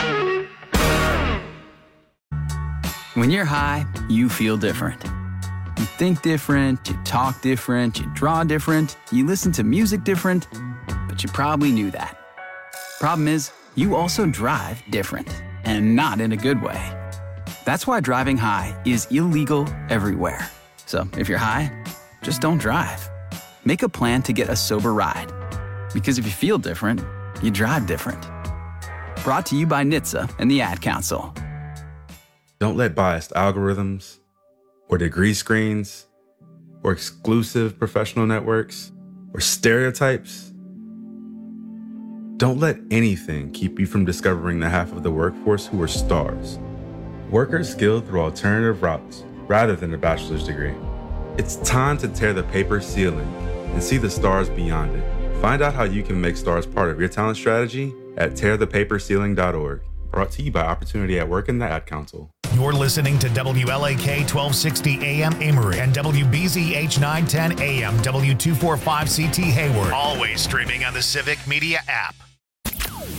When you're high, you feel different. You think different, you talk different, you draw different, you listen to music different, but you probably knew that. Problem is, you also drive different, and not in a good way. That's why driving high is illegal everywhere. So if you're high, just don't drive. Make a plan to get a sober ride. Because if you feel different, you drive different. Brought to you by N H T S A and the Ad Council. Don't let biased algorithms or degree screens or exclusive professional networks or stereotypes. Don't let anything keep you from discovering the half of the workforce who are stars. Workers skilled through alternative routes rather than a bachelor's degree. It's time to tear the paper ceiling and see the stars beyond it. Find out how you can make stars part of your talent strategy at tear the paper ceiling dot org. Brought to you by Opportunity at Work and the Ad Council. You're listening to W L A K twelve sixty A M Amory and W B Z H nine ten A M W two forty-five C T Hayward. Always streaming on the Civic Media app.